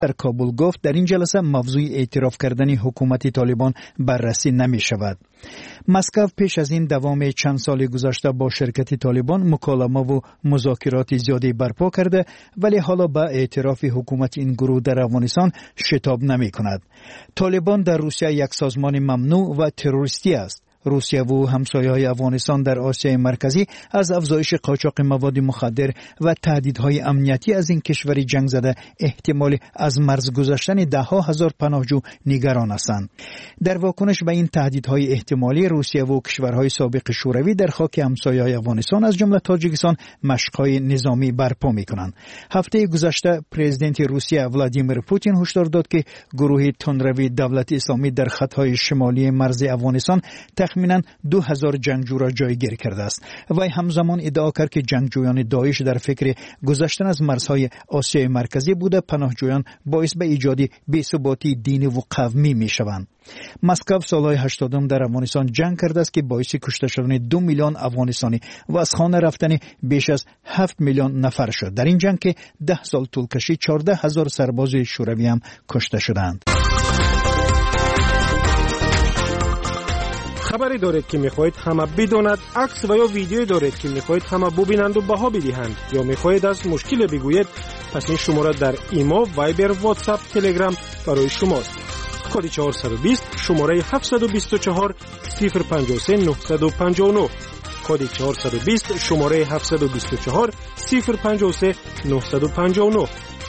در کابل گفت در این جلسه موضوع اعتراف کردن حکومت طالبان بررسی نمی شود. مسکو پیش از این دوام چند سال گذشته با شرکت طالبان مکالمه و مذاکرات زیادی برپا کرده، ولی حالا به اعتراف حکومت این گروه در افغانستان شتاب نمی کند. طالبان در روسیه یک سازمان ممنوع و تروریستی است. روسیه و همسایه‌های افغانستان در آسیای مرکزی از افزایش قاچاق مواد مخدر و تهدیدهای امنیتی از این کشور جنگ زده احتمال از مرز گذشتن ده‌ها هزار پناهجو نگران هستند. در واکنش به این تهدیدهای احتمالی، روسیه و کشورهای سابق شوروی در خاک همسایه‌های افغانستان از جمله تاجیکستان مشق‌های نظامی برپا می‌کنند. هفته گذشته پرزیدنت روسیه ولادیمیر پوتین هشدار داد که گروه تندروی دولت اسلامی در خطهای شمالی مرز افغانستان تخمیناً 2000 جنگجو را جایگیر کرده است. وی همزمان ادعا کرد که جنگجویان داعش در فکر گذشتن از مرزهای آسیای مرکزی بوده پناهجویان باعث به ایجاد بی‌ثباتی دینی و قومی می‌شوند. مسکو سالهای 80 در افغانستان جنگ کرده است که باعث کشته شدن 2 میلیون افغانستانی و از خانه رفتن بیش از 7 میلیون نفر شد. در این جنگ که 10 سال طول کشید 14,000 سرباز شوروی هم کشته شدند. خبری دارید که میخواهید همه بداند، عکس و یا ویدیویی دارید که میخواهید همه ببینند و بها بدهند، یا میخواهید از مشکل بگویید، پس این شماره در ایما، وایبر، واتساپ، تلگرام برای شماست. کد 420 شماره 724 053 959. کد 420 شماره 724 053 959.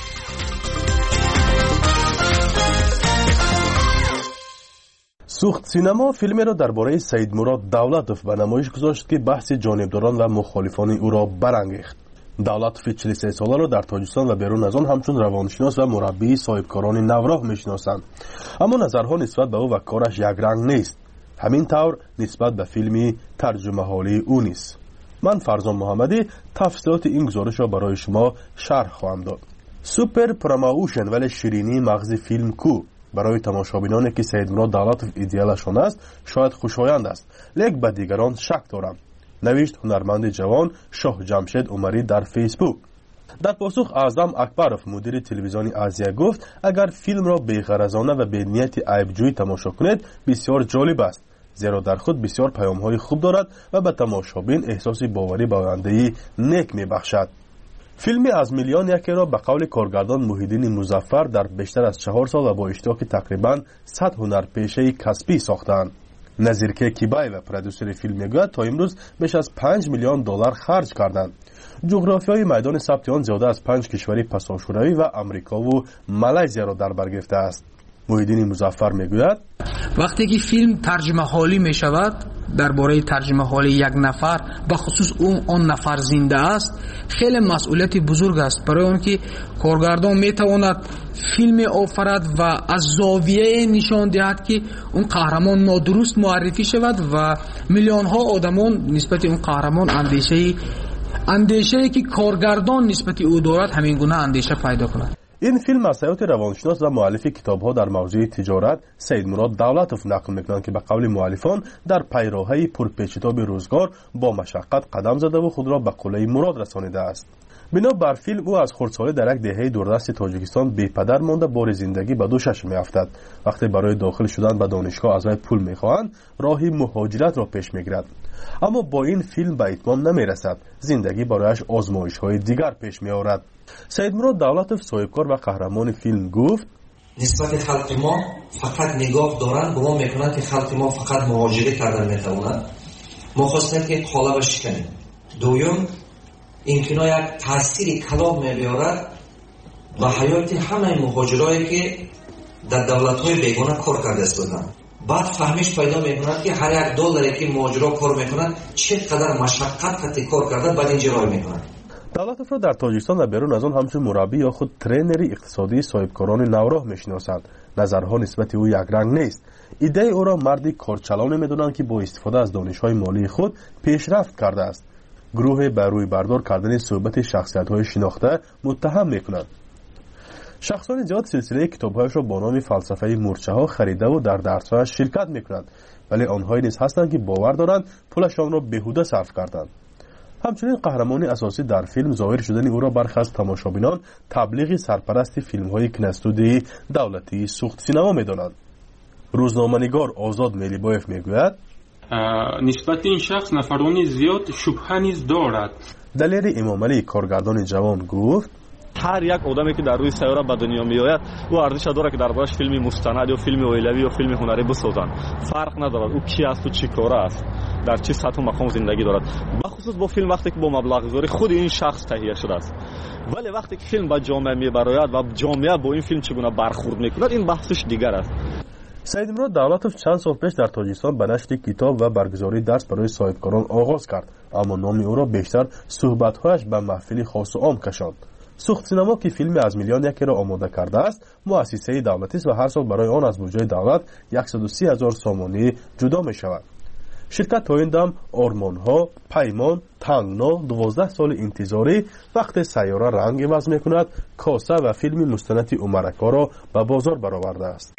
سوخت سینما فیلمی را درباره سید مراد دولتوف به نمایش گذاشت که بحث جانبداران و مخالفان او را برانگیخت. دولتوف 43 ساله را در تاجیکستان و بیرون از آن همچون روانشناس و مربی صاحبکاران نوراه میشناسند، اما نظرها نسبت به او و کارش یک رنگ نیست. همین طور نسبت به فیلمی ترجمه حالی او نیست. من فرزان محمدی تفصیلات این گزارش را برای شما شرح خواهم داد. سوپر پروموشن ولی شیرینی مغز فیلم کو برای تماشابینانی که سید مراد دولتوف ایدئالشان است شاید خوشایند است، لیک به دیگران شک دارم، نوشت هنرمند جوان شاه جمشید عمری در فیسبوک. در پاسخ اعظم اکبروف مدیر تلویزیون آزیا گفت اگر فیلم را بی‌غرضانه و به نیت عیب‌جویی تماشا کنید بسیار جالب است، زیرا در خود بسیار پیام‌های خوب دارد و به تماشابین احساس باوری به آینده‌ای نیک می‌بخشد. فیلمی از میلیون یکی را به قول کارگردان محیدین مظفر در بیشتر از 4 سال و با اشتراک تقریباً 100 هنرپیشه کسبی ساختند. نظیرکه کیبای و پرودوسر فیلم میگوید تا امروز بیش از 5 میلیون دلار خرج کردند. جغرافیای میدان ثبت آن زیاده از 5 کشوری پساشوروی و آمریکا و مالزیا را در بر گرفته است. محیدین مظفر میگوید وقتی که فیلم ترجمه حالی می شود، درباره ترجمه حالی یک نفر به خصوص اون نفر زنده است، خیلی مسئولیت بزرگ است برای اون که کارگردان می تواند فیلم آفرد و از زاویه نشان دهد که اون قهرمان نادرست معرفی شود و میلیون ها آدمان نسبت اون قهرمان اندیشه که کارگردان نسبت او دارد همین گونه اندیشه پیدا کند. این فیلم از حیات روانشناس و مؤلف کتاب‌ها در موضوع تجارت سید مراد دولتوف نقل می‌کنند که به قول مؤلفان در پیراهه پرپیچ‌وتاب روزگار با مشقت قدم زده و خود را به قله مراد رسانیده است. بنا بر فیلم او از خردسالی در یک دهه دوردست تاجیکستان بی پدر مانده بار زندگی به دوشش می‌افتد. وقتی برای داخل شدن به دانشگاه از وی پول می‌خواهند راهی مهاجرت را پیش می‌گیرد، اما با این فیلم به اتمام نمی‌رسد. زندگی برایش آزمایش‌های دیگر پیش می‌آورد. سید مراد دولتوف صاحبکار و قهرمان فیلم گفت نسبت خلق ما فقط نگاه دارند، گمان میکنند که خلق ما فقط مهاجرت کردن میتوانند. ما خواستیم که قالب شکنیم. دوم اینکه یک تاثیر کلان میبیارد و حیات همه مهاجرایی که در دولت‌های بیگانه کار کرده استودند. بعد فهمش پیدا میکنند که هر یک دلاری که مهاجرا کار میکنند چقدر مشقت کار کرده بعد اینجا راه میکنند. دولتوف را در تاجیکستان و بیرون از آن همچون مربی یا خود ترینری اقتصادی صاحبکاران نوراه میشناسند. نظرها نسبت او یک رنگ نیست. ایده او را مردی کارچلانی میدانند که با استفاده از دانش‌های مالی خود پیشرفت کرده است. گروه بر روی بردار کردن صحبت شخصیت‌های شناخته متهم میکنند. شخصان زیاد سلسله کتاب‌هایش را با نام فلسفه مورچه‌ها خریده و در درس‌هایش شرکت میکنند، ولی آنهایی نیز هستند که باور دارند پولشان را بیهوده صرف کردند. همچنین قهرمان اساسی در فیلم ظاهر شدن او را برخی از تماشابینان تبلیغ سرپرست فیلم‌های کینوستودیوی دولتی سوخت سینما می‌دانند. روزنامه‌نگار آزاد ملیبایف میگوید نسبت این شخص نفرانی زیاد شبهه نیز دارد. دلیر امام علی کارگردان جوان گفت هر یک آدمی که در روی سیاره به دنیا میآید او ارزش داره که دربارش فیلمی مستند یا فیلم اویلوی یا فیلم هنری بسازند. فرق ندارد او کی است و چی کاره است، در چه سطح و مقام زندگی دارد. بخصوص با فیلم وقتی که با مبلغ گذاری خود این شخص تهیه شده است، ولی وقتی که فیلم به جامعه میبراید و جامعه با این فیلم چگونه برخورد میکند این بحثش دیگر است. سید مراد دولتوف چند سال پیش در تاجیکستان به نشر کتاب و برگزاری درس برای صاحبکاران آغاز کرد، اما نام او را بیشتر صحبت‌هایش به محفلی خاص و عام کشاند. سوخت سینما که فیلم از میلیون یکی را آماده کرده است مؤسسه دولتی است و هر سال برای آن از بودجه دولت 130,000 سامانی جدا می شود. شرکت تا این دم آرمان‌ها، پیمان، تنگنا 12 سال انتظاری وقت سیاره رنگ عوض می کند کاسه و فیلم مستند عمرکا را به بازار برآورده است.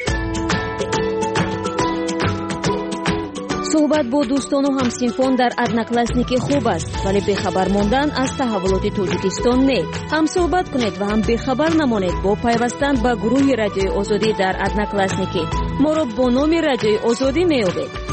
صحبت با دوستان و همسینفان در одноклассники خوب است، ولی بخبر ماندن از تحولات تاجیکستان نه. هم صحبت کنید و هم بخبر نمانید با پیوستن به گروه رادیوی آزادی در одноклассники. ما را با نام رادیوی آزادی میابید.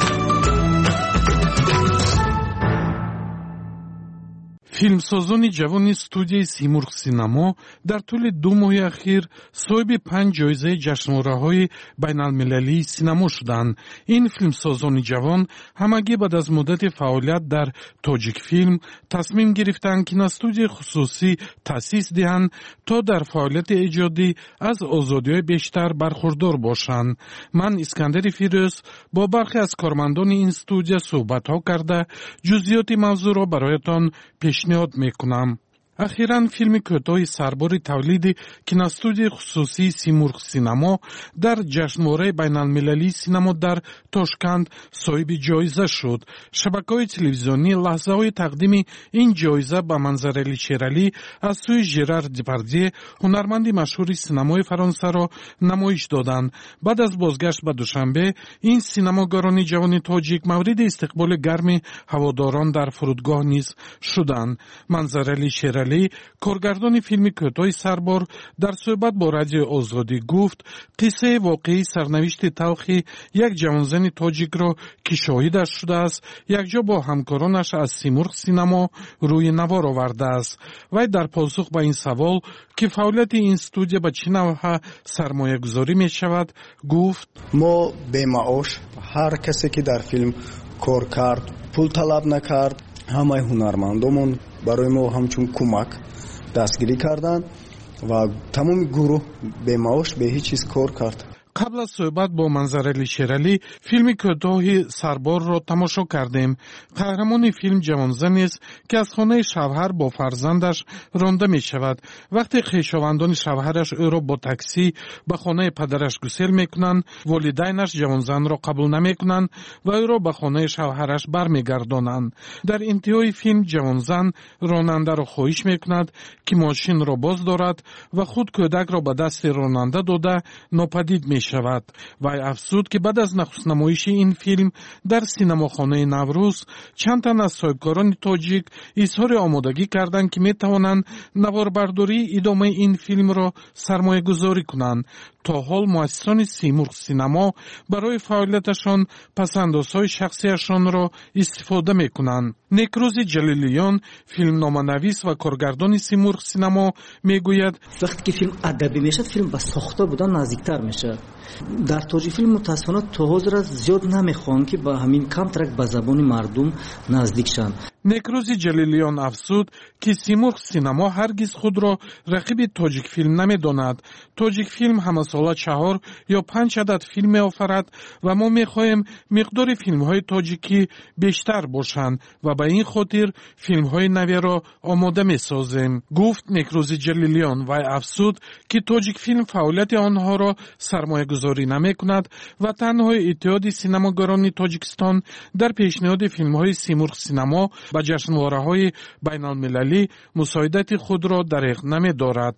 فیلمسازان جوان студияи Симурғ синамо дар тӯли 2 моҳи ахир соҳиби 5 ҷоизаи ҷашнвораҳои байналмилалии синамо шуданд. ин филмсозони ҷавон ҳамагӣ баъд аз муддати фаъолият дар тоҷикфилм тасмим гирифтанд киностудияи хусусӣ таъсис диҳанд то дар фаъолияти эҷодӣ аз озодиҳои бештар бархурдор бошанд. ман искандари фирӯз бо бархе аз кормандони ин студия суҳбатҳо карда ҷузъиёти мавзӯъро бароятон пешниҳод мекунам. ахиран филми кӯтоҳи сарбори тавлиди киностудияи хусусии Симурғ синамо дар ҷашнвораи байналмилалии синамо дар Тошканд соҳиби ҷоиза шуд. шабакаҳои телевизионӣ лаҳзаҳои тақдими ин ҷоиза ба Манзарели Шералӣ аз сӯи Жерар Депардье ҳунарманди машҳури синамои фаронсаро намоиш доданд. баъд аз бозгашт ба Душанбе ин синамогарони ҷавони тоҷик мавриди истиқболи гарми ҳаводорон дар фурудгоҳ низ шуданд. Манзарели Шералӣ کارگردان فیلم کوتاه سربار در صحبت با رادیو آزادی گفت قصه واقعی سرنوشت تلخی یک جوانزن تاجیک را که شاهدش شده است یک جا با همکارانش از سیمرغ سینما روی نوار آورده است. وی در پاسخ به این سوال که فعالیت این استودیو به چه نوع سرمایه گذاری می شود گفت ما به معاش هر کسی که در فیلم کار کرد پول طلب نکرد، همه هنرمندامون برای ما همچون کمک دستگیری کردند و تمام گروه به معاش به هیچ چیز کار کرد. قبل از صحبت با منظرعلی شیرالی فیلم کوتاه سربار را تماشا کردیم. قهرمان فیلم جوانزنی است که از خانه شوهر با فرزندش رانده می شود. وقتی خویشاوندان شوهرش او را با تاکسی به خانه پدرش گسیل می کنند، والدینش جوانزن را قبول نمی کنند و او را به خانه شوهرش برمیگردانند. در انتهای فیلم جوانزن راننده را خواهش می کند که ماشین را باز دارد و خود کودک را به دست راننده داده ناپدید می شود. وی افزود که بعد از نخست نمایش این فیلم در سینماخانه نوروز چند تن از صاحبکاران تاجیک اظهار آمادگی کردند که می توانند نواربرداری ادامه این فیلم را سرمایه گذاری کنند. تا حال مؤسسان سیمرغ سینما برای فعالیتشان پسندازهای شخصیشان را استفاده می کنند. نکروز جلیلیان فیلمنامه‌نویس و کارگردان سیمرغ سینما می گوید وقتی که فیلم ادبی میشه فیلم به ساخته بودن نزدیکتر میشه. در تاجیک فیلم متاسفانه تا حاضر زیاد نمیخوان که با همین کم ترک به زبان مردم نزدیک شن. نکروز جلیلیان افزود که سیمرغ سینما هرگز خود را رقیب تاجیک فیلم نمی داند. تاجیک فیلم همه ساله 4 یا 5 عدد فیلم می آفرد و ما می خواهیم مقدار فیلم های تاجیکی بیشتر باشند و به این خاطر فیلم های نوی را آماده می سازیم. گفت نکروز جلیلیان و افزود که تاجیک فیلم فعالیت آنها را سرمایه گذاری نمی کند و تنها اتحاد سینماگران تاجیکستان در پیشنهاد فیلم های سیمرغ سینما با جشنواره‌های بین‌المللی مساعدت خود را دریغ نمی‌دارد.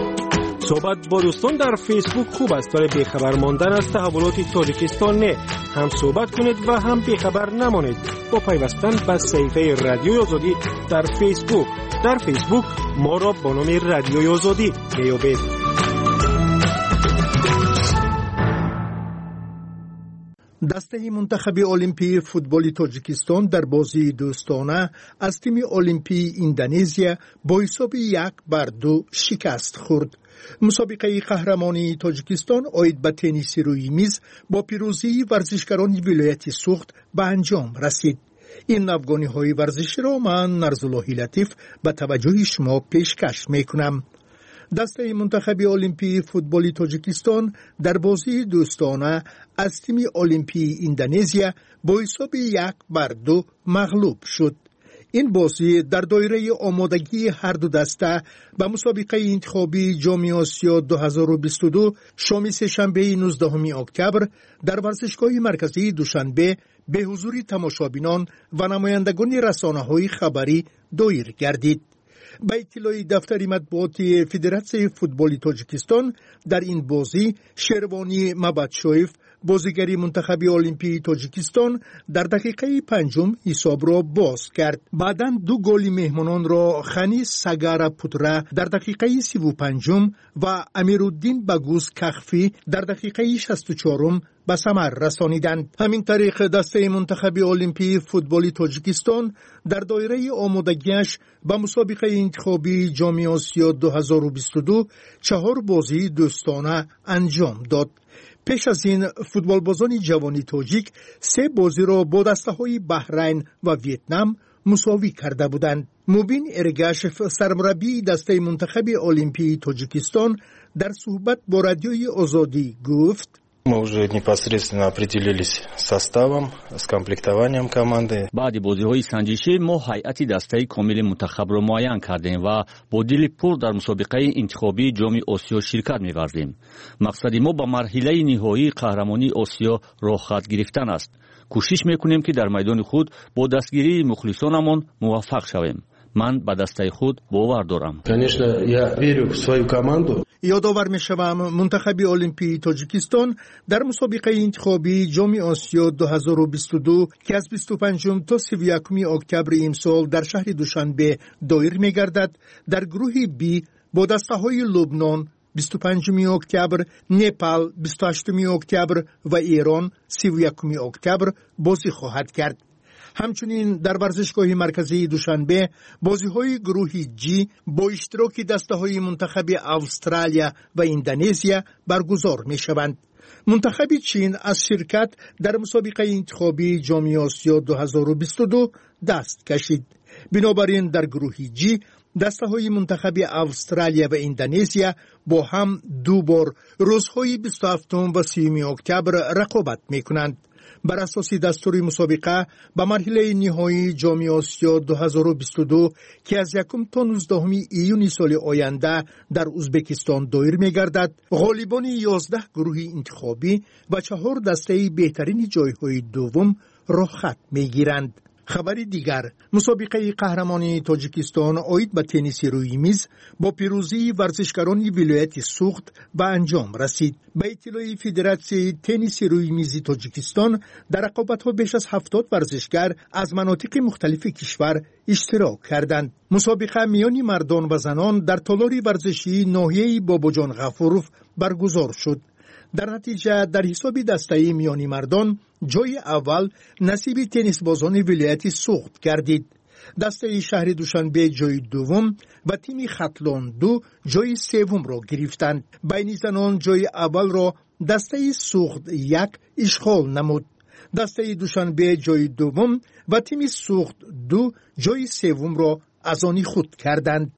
صحبت با دوستان در فیسبوک خوب است، ولی بیخبر ماندن از تحولات تاجیکستان نه. هم صحبت کنید و هم بیخبر نمانید با پیوستن به صفحه رادیوی آزادی در فیسبوک. در فیسبوک ما را با نام رادیوی آزادی میابید. دسته منتخب المپی فوتبال تاجیکستان در بازی دوستانه از تیم المپی اندونزیا با حساب 1-2 شکست خورد. مسابقه قهرمانی تاجیکستان عاید به تنیس روی میز با پیروزی ورزشکاران ولایت سوخت به انجام رسید. این افغانی ورزشی را من نرزالله لطیف به توجه شما پیشکش میکنم. دسته منتخب المپی فوتبال تاجیکستان در بازی دوستانه از تیم المپی اندونزیا با حساب 1-2 مغلوب شد. این بازی در دایره آمادگی هر دو دسته به مسابقه انتخابی جام آسیا 2022 شام سه‌شنبه 19 اکتبر در ورزشگاه مرکزی دوشنبه به حضور تماشابینان و نمایندگان رسانه‌های خبری دایر گردید. به اطلاع دفتر مطبوعات فدراسیون فوتبال تاجیکستان در این بازی شروانی مبادشویف بازیگر منتخب المپی تاجیکستان در دقیقه 5 حساب را باز کرد. بعداً 2 گل مهمانان را خانی سگارا پوترا در دقیقه 35 و امیرالدین باگوس کخفی در دقیقه 64 به ثمر رسانیدند. همین طریق دسته منتخب المپی فوتبال تاجیکستان در دایره آمادگیش به مسابقه انتخابی جام آسیا 2022 4 بازی دوستانه انجام داد. پیش از این فوتبالبازان جوانی تاجیک 3 بازی را با دسته‌های بحرین و ویتنام مساوی کرده بودند. مبین ارگاشف سرمربی دسته منتخب المپی تاجیکستان در صحبت با رادیوی آزادی گفت: Мы уже непосредственно определились составом, с комплектованием команды. баъди бозиҳои санҷишӣ мо ҳайати дастаи комили мунтахабро муайян кардем ва бо дили пур дар мусобиқаи интихобии ҷоми осиё ширкат меварзем. мақсади мо ба марҳилаи ниҳоии қаҳрамонии осиё роҳхат гирифтан аст. кӯшиш мекунем ки дар майдони худ бо дастгирии мухлисонамон муваффақ шавем. ман ба дастаи худ бовар дорам. Конечно, я верю в свою команду. یادآور می‌شوم منتخب المپی تاجیکستان در مسابقه انتخابی جام آسیا 2022 که از 25 تا 31 اکتبر امسال در شهر دوشنبه دایر می‌گردد در گروه بی با دسته‌های لبنان 25 اکتبر، نپال 28 اکتبر و ایران 31 اکتبر بازی خواهد کرد. همچنین در ورزشگاه مرکزی دوشنبه بازی‌های گروه جی با اشتراک دسته‌های منتخب استرالیا و اندونزیا برگزار می‌شوند. منتخب چین از شرکت در مسابقه انتخابی جام آسیا 2022 دست کشید. بنابراین در گروه جی دسته‌های منتخب استرالیا و اندونزیا با هم 2 بار روزهای 27 و 30 اکتبر رقابت می‌کنند. بر اساس دستور مسابقه به مرحله نهایی جام آسیا 2022 که از 1 تا 19 ایون سال آینده در ازبکستان دایر می‌گردد، غالبان 11 گروه انتخابی و 4 دسته بهترین جایهای دوم را خط می‌گیرند. خبر دیگر، مسابقه قهرمانی تاجیکستان عاید به تنیس روی میز با پیروزی ورزشکاران ولایت سوخت به انجام رسید. به اطلاع فدراسیون تنیس روی میز تاجیکستان در رقابت‌ها بیش از 70 ورزشکار از مناطق مختلف کشور اشتراک کردند. مسابقه میان مردان و زنان در تالار ورزشی ناحیه باباجان غفوروف برگزار شد. در نتیجه در حساب دسته میانی مردان جای اول نصیب تنیس بازان ولایت سوخت گردید. دسته شهر دوشنبه جای دوم و تیم خطلان 2 جای سوم را گرفتند. بین زنان جای اول را دسته سوخت 1 اشغال نمود. دسته دوشنبه جای دوم و تیم سوخت 2 جای سوم را از آن خود کردند.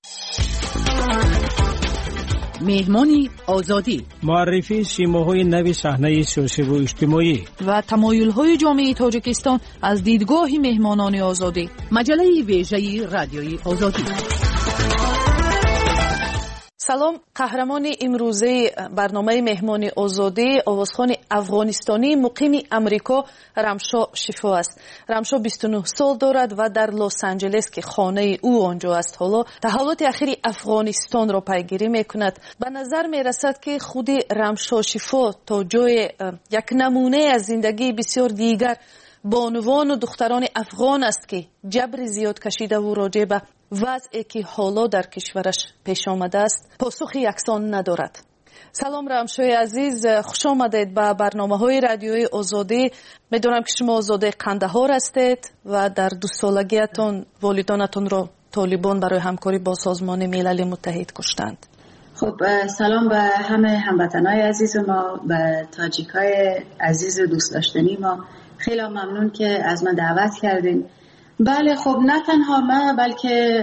مهمانی آزادی، معرفی سیماهای نوی صحنه سیاسی و اجتماعی و تمایل‌های جامعه تاجیکستان از دیدگاه مهمانان آزادی. مجله ویژه رادیوی آزادی. سلام. قهرمان امروزه برنامه مهمان آزادی آوازخوان افغانستانی مقیم امریکا رمشا شفا است. رمشا 29 سال دارد و در لس آنجلس که خانه او آنجا است حالا تحولات اخیر افغانستان را پیگیری میکند. به نظر میرسد که خود رمشا شفا تا جای یک نمونه از زندگی بسیار دیگر بانوان و دختران افغان است که جبر زیاد کشیده و راجع به وضعی که حالا در کشورش پیش آمده است پاسخ یکسان ندارد. سلام رمشای عزیز، خوش آمدید به برنامه‌های رادیوی آزادی. میدونم که شما آزاده قندهار هستید و در 2 سالگیتان والدانتون را طالبان برای همکاری با سازمان ملل متحد کشتند. خب سلام به همه هموطنای عزیز ما، به تاجیکای عزیز دوست داشتنی ما. خیلی ممنون که از من دعوت کردین. بله خب نه تنها ما بلکه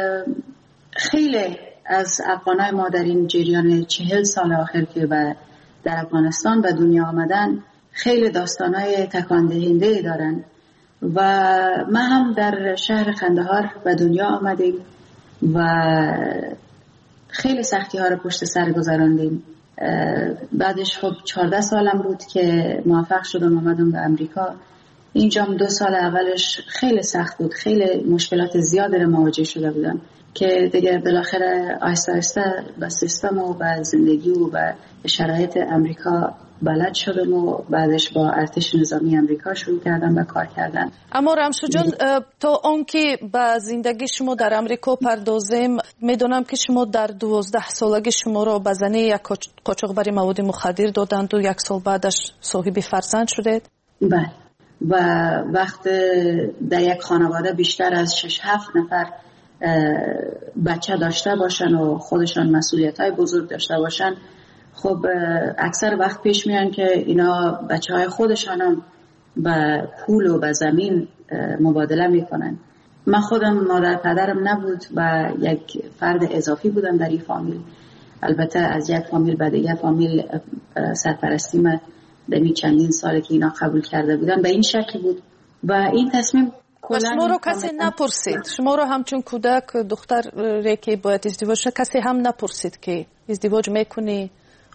خیلی از افغانای ما در این جریان 40 سال آخر که در افغانستان به دنیا آمدن خیلی داستانای تکان دهنده دارن و ما هم در شهر قندهار به دنیا آمدیم و خیلی سختی ها رو پشت سر گذراندیم. بعدش خب 14 سالم بود که موفق شدم آمدم به امریکا. اینجام 2 سال اولش خیلی سخت بود، خیلی مشکلات زیادی رو مواجه شده بودم که دیگه بالاخره آهسته آهسته به سیستم و به زندگی و به شرایط امریکا بلد شدم و بعدش با ارتش نظامی امریکا شروع کردم به کار کردن. اما رمشا جان تا آنکه به زندگی شما در امریکا پردازیم، میدونم که شما در 12 سالگی شما را به زنی یک قاچاقبر مواد مخدر دادند و 1 سال بعدش صاحب فرزند شدید. بله و وقت در یک خانواده بیشتر از 6-7 نفر بچه داشته باشن و خودشان مسئولیت‌های بزرگ داشته باشن، خب اکثر وقت پیش میان که اینا بچه‌های خودشان هم به پول و به زمین مبادله میکنن. من خودم مادر پدرم نبود و یک فرد اضافی بودم در این فامیل. البته از یک فامیل به دیگر فامیل سرپرستی من در چندین ساله که اینا قبول کرده بودن به این شکل بود و این تصمیم و شما رو کسی نپرسید؟ شما رو همچون کودک دختر که باید ازدواج شد کسی هم نپرسید که ازدواج میکنی؟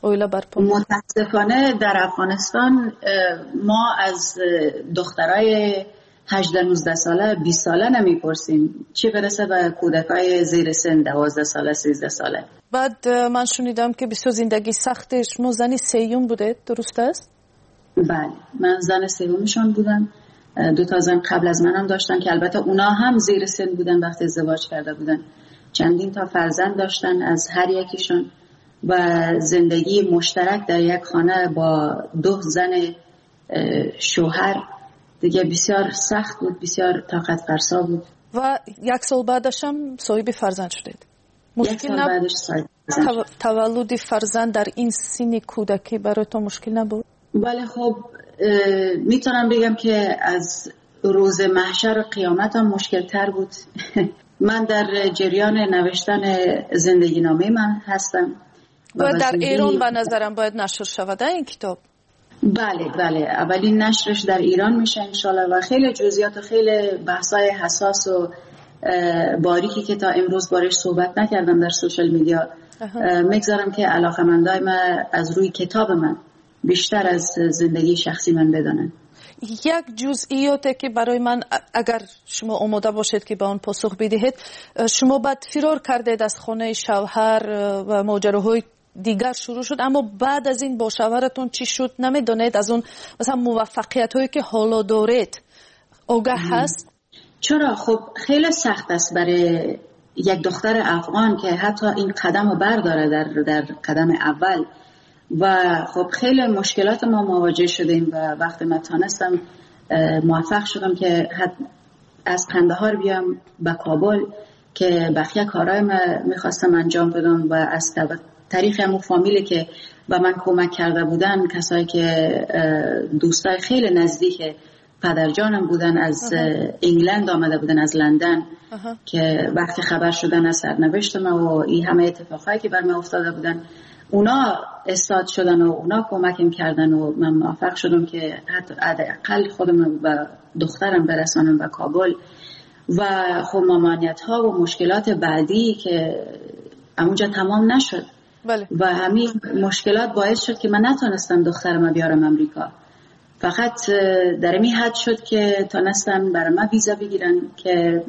متاسفانه در افغانستان ما از دخترای 18-19 ساله 20 ساله نمیپرسیم، چه برسه به کودکای زیر سن 12 ساله 13 ساله. بعد من شنیدم که بسیار زندگی سخته. شما زنی سیوم بوده، درست است؟ بله من زن سیومشان بودم. 2 تا زن قبل از منم داشتن که البته اونا هم زیر سن بودن وقتی ازدواج کرده بودن. چندین تا فرزند داشتن از هر یکیشون و زندگی مشترک در یک خانه با 2 زن شوهر دیگه بسیار سخت بود، بسیار طاقت فرسا بود. و 1 سال بعدش هم صاحب فرزند شدید. مشکل نبود؟ تولد فرزند در این سن کودکی برای تو مشکل نبود؟ بله خب میتونم بگم که از روز محشر و قیامت هم مشکل تر بود. من در جریان نوشتن زندگی نامه من هستم و در ایران به نظرم باید نشر شود این کتاب. بله اولین نشرش در ایران میشه انشالله و خیلی جزئیات و خیلی بحثای حساس و باریکی که تا امروز بارش صحبت نکردم در سوشال میدیا میگذارم که علاقه‌مندای من از روی کتاب من بیشتر از زندگی شخصی من بدانن. یک جزئیاتی که برای من اگر شما آماده باشید که به آن پاسخ بدهید، شما بعد فرار کردید از خانه شوهر و ماجراهای دیگر شروع شد، اما بعد از این با شوهرتون چی شد نمیدونید؟ از اون مثلا موفقیت هایی که حالا دارید آگاه هست؟ چرا؟ خب خیلی سخت است برای یک دختر افغان که حتی این قدم رو برداره در قدم اول و خب خیلی مشکلات ما مواجه شدیم و وقتی من تانستم موفق شدم که از قندهار بیام به کابل که بقیه کارهای من میخواستم انجام بدم و از طریق همون فامیلی که به من کمک کرده بودن، کسایی که دوستای خیلی نزدیک پدرجانم بودن از انگلند آمده بودن، از لندن که وقتی خبر شدن از سرنوشت من و این همه اتفاقایی که بر من افتاده بودن اونا استاد شدن و اونا کمکم کردن و من موفق شدم که حتی حداقل خودم و دخترم برسانم به کابل و خب ممانعت ها و مشکلات بعدی که اونجا تمام نشد. بله. و همین مشکلات باعث شد که من نتونستم دخترم بیارم امریکا. فقط در این حد شد که تونستن برای من ویزا بگیرن که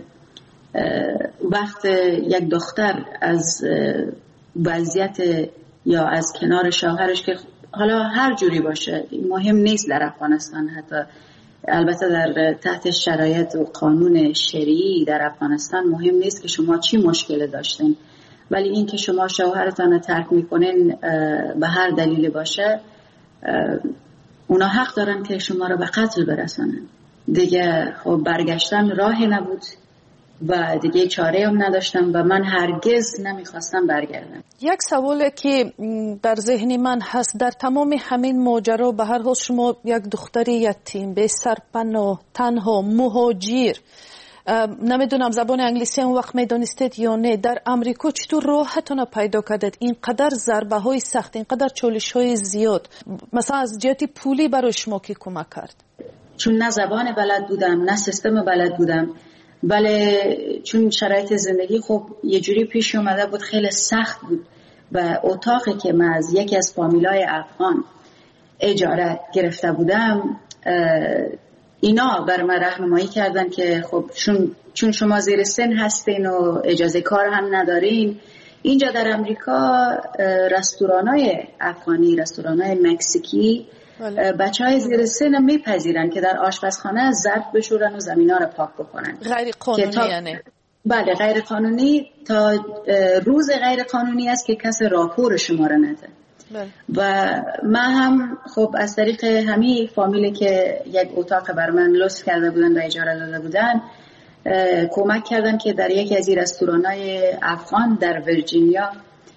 وقت یک دختر از وضعیت یا از کنار شوهرش که حالا هر جوری باشه مهم نیست در افغانستان، حتی البته در تحت شرایط و قانون شرعی در افغانستان مهم نیست که شما چی مشکل داشتین، ولی این که شما شوهرتان رو ترک میکنین به هر دلیل باشه اونا حق دارن که شما رو به قتل برسانن. دیگه خب برگشتن راهی نبود و دیگه چاره هم نداشتم و من هرگز نمیخواستم برگردم. یک سوالی که در ذهن من هست، در تمام همین ماجرا به هر حال شما یک دختر یتیم به سرپناه تنها مهاجر، نمیدونم زبان انگلیسی هم وقت میدانستید یا نه، در امریکا چطور راحتون پیدا کردید؟ اینقدر ضربه های سخت، اینقدر چالش های زیاد، مثلا از جهت پولی برای شما کی کمک کرد؟ چون نه زبان بلد بودم نه سیستم بلد بودم، ولی چون شرایط زندگی خب یه جوری پیش اومده بود خیلی سخت بود و اتاقی که من از یکی از فامیلای افغان اجاره گرفته بودم اینا بر من راهنمایی کردن که خب چون شما زیر سن هستین و اجازه کار هم ندارین، اینجا در امریکا رستورانای افغانی، رستورانای مکزیکی بچهای زیر سن میپذیرن که در آشپزخانه ظرف بشورن و زمینا رو پاک بکنن. غیر قانونی یعنی؟ بله غیر قانونی، تا روز غیر قانونی است که کس راپور شما رو نده. و من هم خب از طریق همین فامیلی که یک اتاق بر من لطف کرده بودن و اجاره داده بودن کمک کردن که در یکی از این رستورانای افغان در ویرجینیا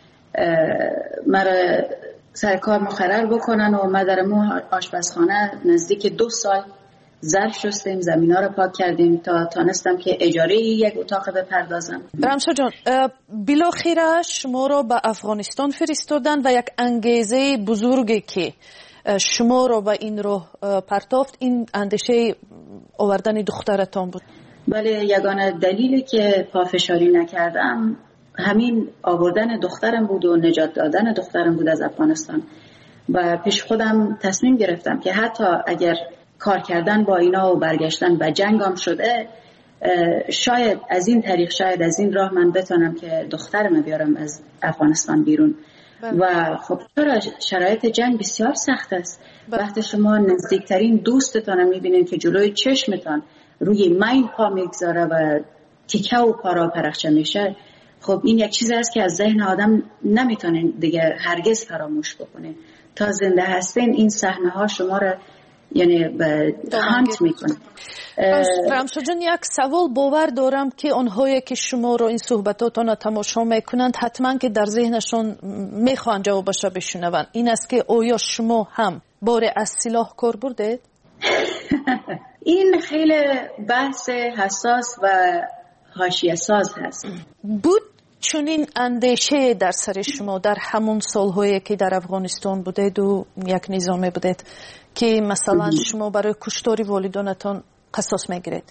مرا سر کار مقرر بکنن و ما در آشپزخانه نزدیک 2 سال ظرف شستیم، زمینا رو پاک کردیم تا تانستم که اجاره یک اتاق بپردازم. رمشا جان، بالاخره شما رو به افغانستان فرستادن و یک انگیزه بزرگی که شما رو به این راه پرتافت این اندیشه آوردن دخترتان بود. بله، یگانه دلیلی که پافشاری نکردم همین آوردن دخترم بود و نجات دادن دخترم بود از افغانستان و پیش خودم تصمیم گرفتم که حتی اگر کار کردن با اینا و برگشتن و جنگام شده شاید از این طریق، شاید از این راه من بتونم که دخترم بیارم از افغانستان بیرون. و خب چرا شرایط جنگ بسیار سخت است. وقتی شما نزدیکترین دوستتان میبینین که جلوی چشمتان روی مین پا میگذاره و تیکه و پارا پرخچه میشه، خب این یک چیز است که از ذهن آدم نمیتونین دیگه هرگز فراموش بکنین. تا زنده هستین این صحنه ها شما را یعنی به هانت میکنه. رمشا جان، یک سوال باور دارم که آنهایی که شما رو این صحبتاتون تماشا میکنند حتما که در ذهنشون میخوان جوابش رو بشنون، این است که آیا شما هم بار از سلاح کار بردید؟ این خیلی بحث حساس و حاشیه ساز هست. بود چون این اندیشه در سر شما در همون سالهایی که در افغانستان بودید و یک نظامی بودید که مثلا شما برای کشتاری والدانتان قصاص میگیرید؟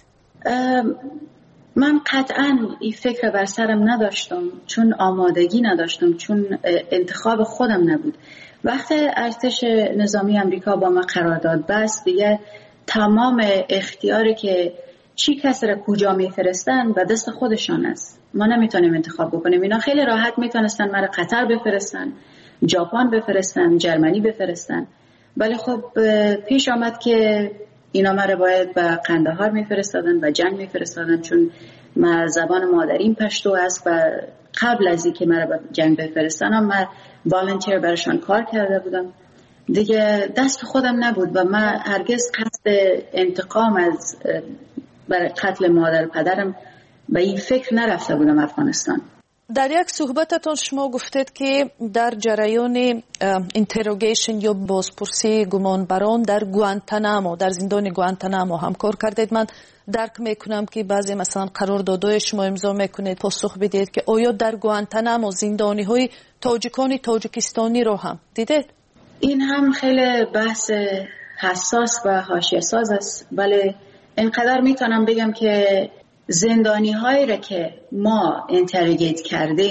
من قطعا این فکر بر سرم نداشتم، چون آمادگی نداشتم، چون انتخاب خودم نبود. وقتی ارتش نظامی امریکا با ما قرارداد بست، دیگه تمام اختیاری که چی کسی را کجا میفرستن به دست خودشان است. ما نمیتونیم انتخاب بکنیم. اینا خیلی راحت میتونستن مرا قطر بفرستن، ژاپن بفرستن، جرمنی بفرستن، ولی خب پیش آمد که اینا مرا باید به قندهار میفرستادن و جنگ میفرستادن، چون من زبان مادریم پشتو است و قبل از اینکه مرا به جنگ بفرستن من والنتیر برشان کار کرده بودم. دیگه دست خودم نبود و من هرگز قصد انتقام از برای قتل مادر پدرم به این فکر نرفته بودم افغانستان. در یک صحبتتون شما گفتید که در جریان اینتروگیشن یا بازپرسی گمانبران در گوانتانامو، در زندان گوانتانامو هم کار کردید. من درک میکنم که بعضی مثلا قراردادهای شما امضا میکنید پاسخ بدید که آیا در گوانتانامو زندانی های تاجیکانی تاجیکستانی رو هم دیدید؟ این هم خیلی بحث حساس و حاشیه ساز است، ولی اینقدر میتونم بگم که زندانی هایی را که ما اینتروگیت کردیم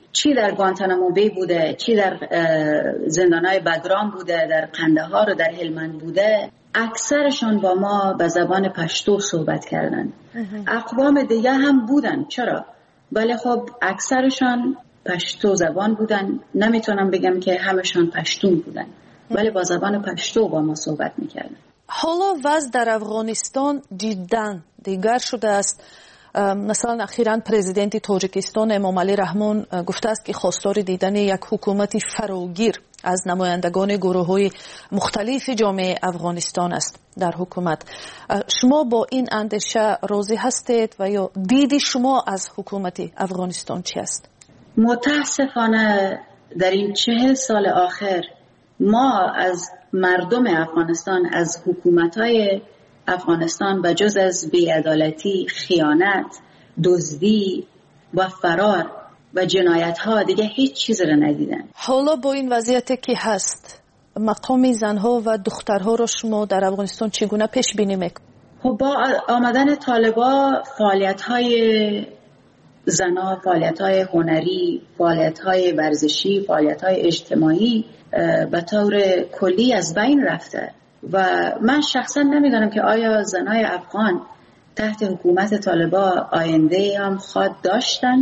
چی در گوانتانامو بی بوده، چی در زندانهای بگرام بوده، در قندهار و در هلمند بوده، اکثرشان با ما به زبان پشتو صحبت کردن. اقوام دیگه هم بودن، چرا؟ ولی خب اکثرشان پشتو زبان بودن. نمیتونم بگم که همشان پشتون بودن، ولی با زبان پشتو با ما صحبت میکردن. حالا وضع در افغانستان جداً دیگر شده است. مثلا اخیراً پرزیدنت تاجیکستان امامعلی رحمان گفته است که خواستار دیدن یک حکومت فراگیر از نمایندگان گروه‌های مختلف جامعه افغانستان است در حکومت. شما با این اندیشه راضی هستید و یا دید شما از حکومت افغانستان چی است؟ متاسفانه در این 40 سال آخر ما از مردم افغانستان، از حکومت‌های افغانستان و جز از بی‌عدالتی، خیانت، دزدی و فرار و جنایت‌ها دیگه هیچ چیز را ندیدن. حالا با این وضعیتی که هست، مقام زنها و دخترها را شما در افغانستان چگونه پیش بینی میکنید؟ خب با آمدن طالبا فعالیت‌های زنها، فعالیت‌های هنری، فعالیت‌های ورزشی، فعالیت‌های اجتماعی به طور کلی از بین رفته و من شخصا نمیدانم که آیا زنای افغان تحت حکومت طالبا آینده هم خواد داشتن،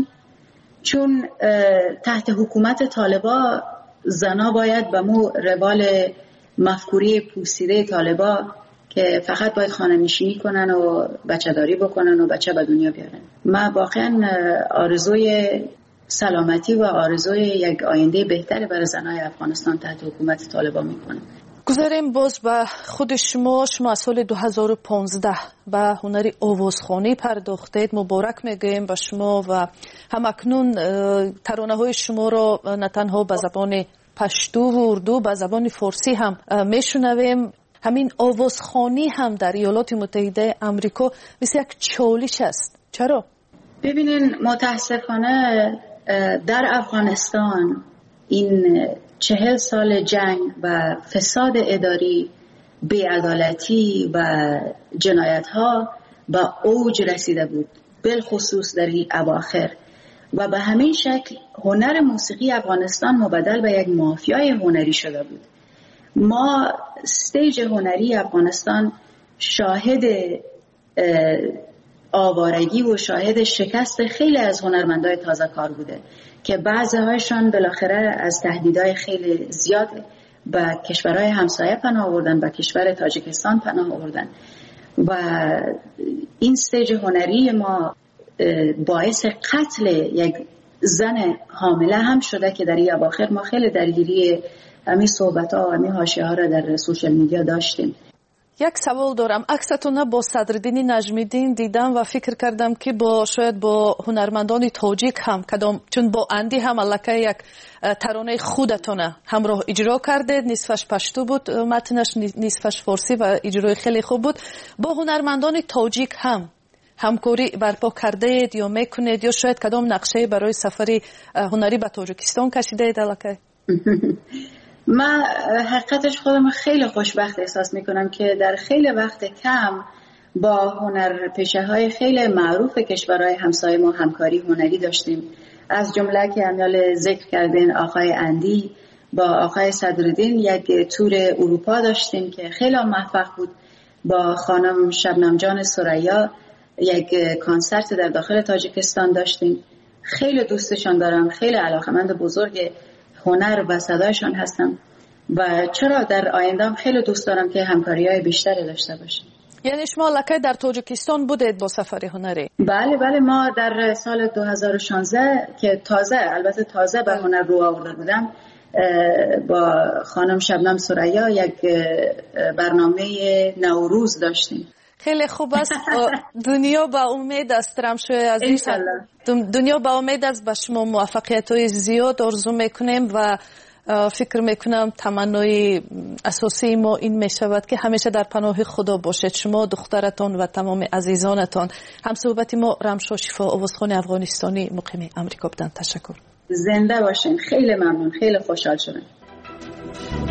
چون تحت حکومت طالبا زنا باید به مو روال مفکوری پوسیده طالبا که فقط باید خانه نشینی کنن و بچه داری بکنن و بچه به دنیا بیارن. من واقعا آرزوی سلامتی و آرزوی یک آینده بهتری برای زنای افغانستان تحت حکومت طالبان میکنم. گذاریم باز به خود شما از سال 2015 به هنری آوازخوانی پرداختید. مبارک میگویم به شما و همکنون ترانه های شما را نه تنها به زبان پشتو و اردو، به زبان فارسی هم میشنویم. همین آوازخوانی هم در ایالات متحده آمریکا مثل یک چالش است. چرا؟ ببینین متاسفانه در افغانستان این 40 سال جنگ و فساد اداری، بی‌عدالتی و جنایت‌ها به اوج رسیده بود، بالخصوص در این اواخر، و به همین شکل هنر موسیقی افغانستان مبدل به یک مافیای هنری شده بود. ما استیج هنری افغانستان شاهد آوارگی و شاهد شکست خیلی از هنرمندای تازه کار بوده که بعضی هایشان بالاخره از تهدیدهای خیلی زیاد به کشورهای همسایه پناه آوردن، به کشور تاجیکستان پناه آوردن و این استیج هنری ما باعث قتل یک زن حامله هم شده که در این اواخر ما خیلی درگیری همین صحبت‌ها و همین حاشیه‌ها را در سوشال میدیا داشتیم. یک سوال دارم. عکستون با صدرالدین نجمیدین دیدم و فکر کردم که شاید با هنرمندان تاجیک هم کدام، چون با اندی هم الکه یک ترانه خودتون همراه اجرا کردید، نصفش پشتو بود متنش، نصفش فارسی و اجرای خیلی خوب بود. با هنرمندان تاجیک هم همکاری برپا کرده اید یا میکنید یا شاید کدام نقشه برای سفری هنری به تاجیکستان کشیده اید الکه؟ من حقیقتش خودم خیلی خوشبخت احساس میکنم که در خیلی وقت کم با هنرپیشه های خیلی معروف کشورهای همسایه ما همکاری هنری داشتیم. از جمله که امیال ذکر کردین آقای اندی با آقای صدرالدین یک تور اروپا داشتیم که خیلی موفق بود. با خانم شبنم جان ثریا یک کنسرت در داخل تاجیکستان داشتیم. خیلی دوستشان دارم، خیلی علاقمند بزرگ هنر و صدایشان هستم و چرا در آینده خیلی دوست دارم که همکاری‌های بیشتری داشته باشیم. یعنی شما لکه در تاجیکستان بودید با سفر هنری؟ بله ما در سال 2016 که البته تازه به هنر رو آورده بودم با خانم شبنم ثریا یک برنامه نوروز داشتیم. خیلی خوب است. دنیا با امید است رمشو عزیز. دنیا با امید است. به شما موفقیت‌های زیاد آرزو میکنیم و فکر میکنم تمنای اساسی ما این میشود که همیشه در پناه خدا باشید، شما، دخترتان و تمام عزیزانتان. همصحبت ما رمشو شفا آوازخوان افغانستانی مقیم امریکا بودند. تشکر. زنده باشین. خیلی ممنون. خیلی خوشحال شدم.